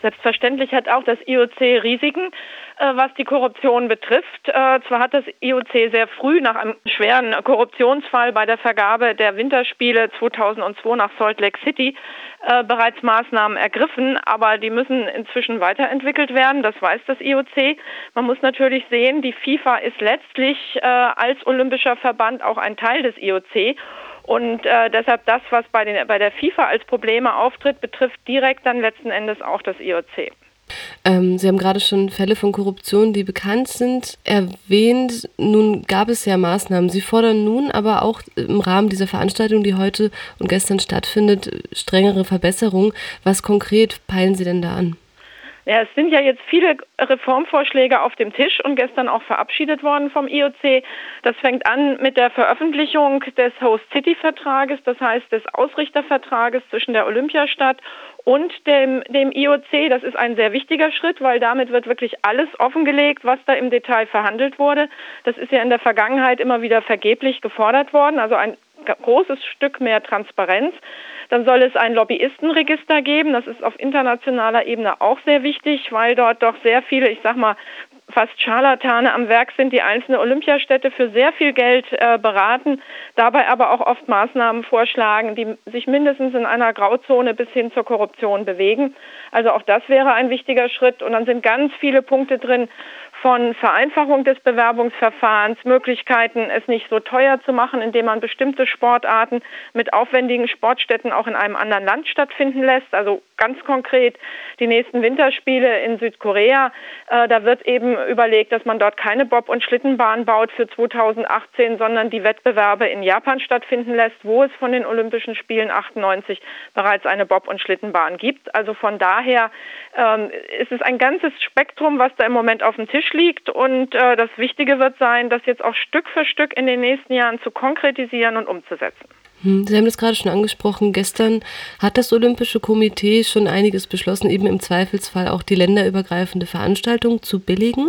Selbstverständlich hat auch das IOC Risiken, was die Korruption betrifft. Zwar hat das IOC sehr früh nach einem schweren Korruptionsfall bei der Vergabe der Winterspiele 2002 nach Salt Lake City bereits Maßnahmen ergriffen, aber die müssen inzwischen weiterentwickelt werden, das weiß das IOC. Man muss natürlich sehen, die FIFA ist letztlich als olympischer Verband auch ein Teil des IOC. Und deshalb das, was bei der FIFA als Probleme auftritt, betrifft direkt dann letzten Endes auch das IOC. Sie haben gerade schon Fälle von Korruption, die bekannt sind, erwähnt. Nun gab es ja Maßnahmen. Sie fordern nun aber auch im Rahmen dieser Veranstaltung, die heute und gestern stattfindet, strengere Verbesserungen. Was konkret peilen Sie denn da an? Ja, es sind ja jetzt viele Reformvorschläge auf dem Tisch und gestern auch verabschiedet worden vom IOC. Das fängt an mit der Veröffentlichung des Host-City-Vertrages, das heißt des Ausrichtervertrages zwischen der Olympiastadt und dem IOC. Das ist ein sehr wichtiger Schritt, weil damit wird wirklich alles offengelegt, was da im Detail verhandelt wurde. Das ist ja in der Vergangenheit immer wieder vergeblich gefordert worden, also ein großes Stück mehr Transparenz. Dann soll es ein Lobbyistenregister geben. Das ist auf internationaler Ebene auch sehr wichtig, weil dort doch sehr viele, ich sag mal, fast Scharlatane am Werk sind, die einzelne Olympiastädte für sehr viel Geld beraten, dabei aber auch oft Maßnahmen vorschlagen, die sich mindestens in einer Grauzone bis hin zur Korruption bewegen. Also auch das wäre ein wichtiger Schritt. Und dann sind ganz viele Punkte drin, von Vereinfachung des Bewerbungsverfahrens, Möglichkeiten, es nicht so teuer zu machen, indem man bestimmte Sportarten mit aufwendigen Sportstätten auch in einem anderen Land stattfinden lässt. Also ganz konkret die nächsten Winterspiele in Südkorea. Da wird eben überlegt, dass man dort keine Bob- und Schlittenbahn baut für 2018, sondern die Wettbewerbe in Japan stattfinden lässt, wo es von den Olympischen Spielen 98 bereits eine Bob- und Schlittenbahn gibt. Also von daher ist es ein ganzes Spektrum, was da im Moment auf dem Tisch liegt. Und das Wichtige wird sein, das jetzt auch Stück für Stück in den nächsten Jahren zu konkretisieren und umzusetzen. Sie haben das gerade schon angesprochen. Gestern hat das Olympische Komitee schon einiges beschlossen, eben im Zweifelsfall auch die länderübergreifende Veranstaltung zu billigen.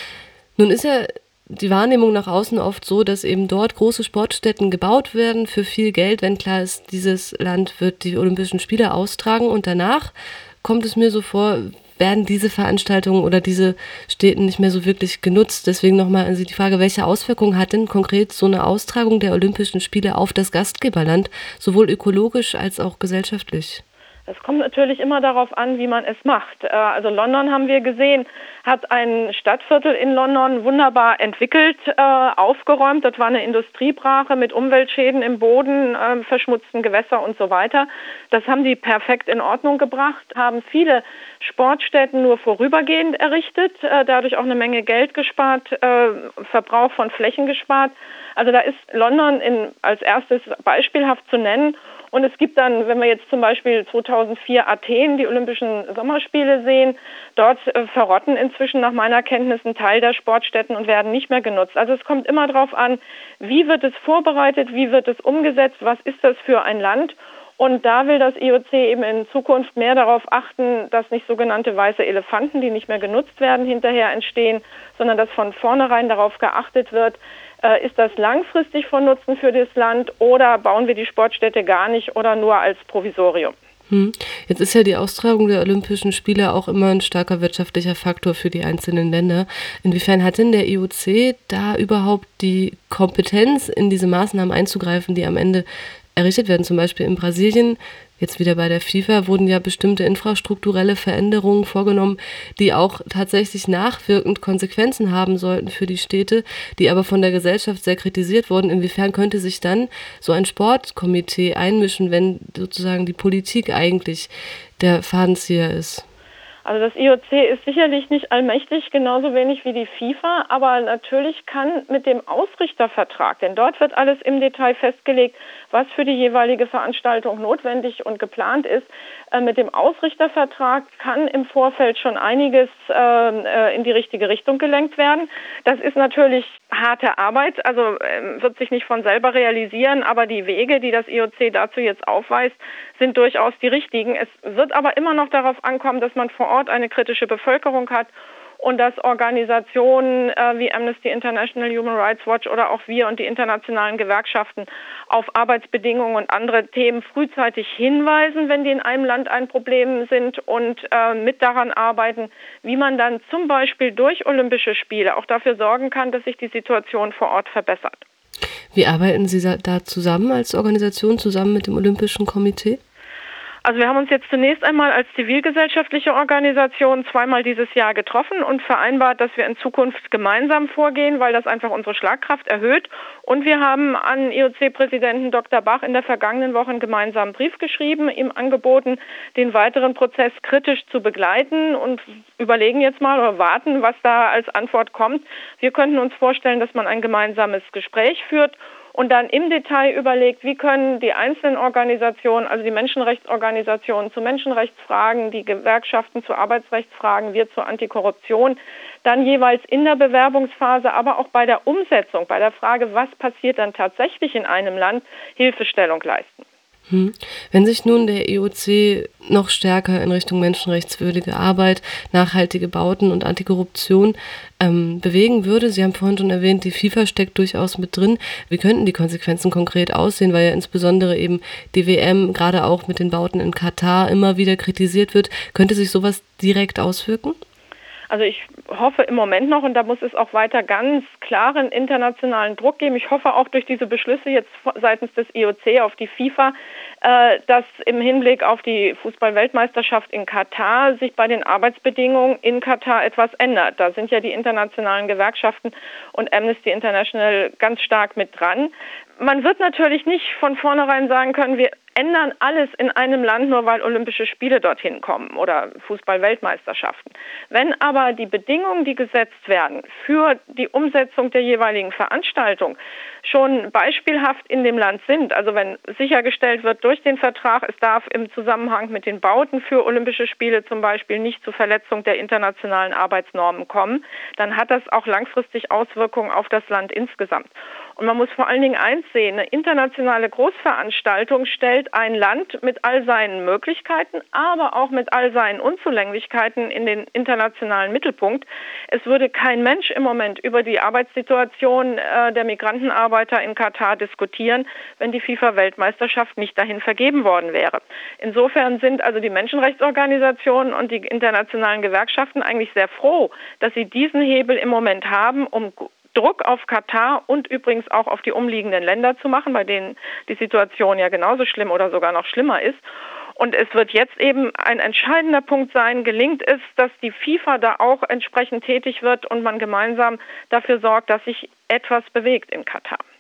Nun ist ja die Wahrnehmung nach außen oft so, dass eben dort große Sportstätten gebaut werden für viel Geld, wenn klar ist, dieses Land wird die Olympischen Spiele austragen. Und danach kommt es mir so vor, werden diese Veranstaltungen oder diese Städte nicht mehr so wirklich genutzt. Deswegen nochmal an Sie die Frage, welche Auswirkungen hat denn konkret so eine Austragung der Olympischen Spiele auf das Gastgeberland, sowohl ökologisch als auch gesellschaftlich? Es kommt natürlich immer darauf an, wie man es macht. Also London, haben wir gesehen, hat ein Stadtviertel in London wunderbar entwickelt, aufgeräumt. Das war eine Industriebrache mit Umweltschäden im Boden, verschmutzten Gewässer und so weiter. Das haben die perfekt in Ordnung gebracht, haben viele Sportstätten nur vorübergehend errichtet, dadurch auch eine Menge Geld gespart, Verbrauch von Flächen gespart. Also da ist London als erstes beispielhaft zu nennen. Und es gibt dann, wenn wir jetzt zum Beispiel 2004 Athen, die Olympischen Sommerspiele sehen, dort verrotten inzwischen nach meiner Kenntnis ein Teil der Sportstätten und werden nicht mehr genutzt. Also es kommt immer darauf an, wie wird es vorbereitet, wie wird es umgesetzt, was ist das für ein Land? Und da will das IOC eben in Zukunft mehr darauf achten, dass nicht sogenannte weiße Elefanten, die nicht mehr genutzt werden, hinterher entstehen, sondern dass von vornherein darauf geachtet wird, ist das langfristig von Nutzen für das Land oder bauen wir die Sportstätte gar nicht oder nur als Provisorium? Jetzt ist ja die Austragung der Olympischen Spiele auch immer ein starker wirtschaftlicher Faktor für die einzelnen Länder. Inwiefern hat denn der IOC da überhaupt die Kompetenz, in diese Maßnahmen einzugreifen, die am Ende errichtet werden? Zum Beispiel in Brasilien, jetzt wieder bei der FIFA, wurden ja bestimmte infrastrukturelle Veränderungen vorgenommen, die auch tatsächlich nachwirkend Konsequenzen haben sollten für die Städte, die aber von der Gesellschaft sehr kritisiert wurden. Inwiefern könnte sich dann so ein Sportkomitee einmischen, wenn sozusagen die Politik eigentlich der Fadenzieher ist? Also das IOC ist sicherlich nicht allmächtig, genauso wenig wie die FIFA, aber natürlich kann mit dem Ausrichtervertrag, denn dort wird alles im Detail festgelegt, was für die jeweilige Veranstaltung notwendig und geplant ist. Mit dem Ausrichtervertrag kann im Vorfeld schon einiges in die richtige Richtung gelenkt werden. Das ist natürlich harte Arbeit, also wird sich nicht von selber realisieren, aber die Wege, die das IOC dazu jetzt aufweist, sind durchaus die richtigen. Es wird aber immer noch darauf ankommen, dass man vor Ort eine kritische Bevölkerung hat und dass Organisationen wie Amnesty International, Human Rights Watch oder auch wir und die internationalen Gewerkschaften auf Arbeitsbedingungen und andere Themen frühzeitig hinweisen, wenn die in einem Land ein Problem sind und mit daran arbeiten, wie man dann zum Beispiel durch Olympische Spiele auch dafür sorgen kann, dass sich die Situation vor Ort verbessert. Wie arbeiten Sie da zusammen als Organisation, zusammen mit dem Olympischen Komitee? Also wir haben uns jetzt zunächst einmal als zivilgesellschaftliche Organisation zweimal dieses Jahr getroffen und vereinbart, dass wir in Zukunft gemeinsam vorgehen, weil das einfach unsere Schlagkraft erhöht. Und wir haben an IOC-Präsidenten Dr. Bach in der vergangenen Woche einen gemeinsamen Brief geschrieben, ihm angeboten, den weiteren Prozess kritisch zu begleiten und überlegen jetzt mal oder warten, was da als Antwort kommt. Wir könnten uns vorstellen, dass man ein gemeinsames Gespräch führt und dann im Detail überlegt, wie können die einzelnen Organisationen, also die Menschenrechtsorganisationen zu Menschenrechtsfragen, die Gewerkschaften zu Arbeitsrechtsfragen, wir zur Antikorruption, dann jeweils in der Bewerbungsphase, aber auch bei der Umsetzung, bei der Frage, was passiert dann tatsächlich in einem Land, Hilfestellung leisten. Wenn sich nun der IOC noch stärker in Richtung menschenrechtswürdige Arbeit, nachhaltige Bauten und Antikorruption bewegen würde, Sie haben vorhin schon erwähnt, die FIFA steckt durchaus mit drin. Wie könnten die Konsequenzen konkret aussehen, weil ja insbesondere eben die WM, gerade auch mit den Bauten in Katar, immer wieder kritisiert wird. Könnte sich sowas direkt auswirken? Also ich hoffe im Moment noch, und da muss es auch weiter ganz klaren internationalen Druck geben. Ich hoffe auch durch diese Beschlüsse jetzt seitens des IOC auf die FIFA, dass im Hinblick auf die Fußball-Weltmeisterschaft in Katar sich bei den Arbeitsbedingungen in Katar etwas ändert. Da sind ja die internationalen Gewerkschaften und Amnesty International ganz stark mit dran. Man wird natürlich nicht von vornherein sagen können, wir ändern alles in einem Land, nur weil Olympische Spiele dorthin kommen oder Fußball-Weltmeisterschaften. Wenn aber die Bedingungen, die gesetzt werden für die Umsetzung der jeweiligen Veranstaltung, schon beispielhaft in dem Land sind, also wenn sichergestellt wird durch den Vertrag, es darf im Zusammenhang mit den Bauten für Olympische Spiele zum Beispiel nicht zu Verletzung der internationalen Arbeitsnormen kommen, dann hat das auch langfristig Auswirkungen auf das Land insgesamt. Und man muss vor allen Dingen eins sehen, eine internationale Großveranstaltung stellt ein Land mit all seinen Möglichkeiten, aber auch mit all seinen Unzulänglichkeiten in den internationalen Mittelpunkt. Es würde kein Mensch im Moment über die Arbeitssituation der Migrantenarbeiter in Katar diskutieren, wenn die FIFA-Weltmeisterschaft nicht dahin vergeben worden wäre. Insofern sind also die Menschenrechtsorganisationen und die internationalen Gewerkschaften eigentlich sehr froh, dass sie diesen Hebel im Moment haben, um Druck auf Katar und übrigens auch auf die umliegenden Länder zu machen, bei denen die Situation ja genauso schlimm oder sogar noch schlimmer ist. Und es wird jetzt eben ein entscheidender Punkt sein, gelingt es, dass die FIFA da auch entsprechend tätig wird und man gemeinsam dafür sorgt, dass sich etwas bewegt in Katar.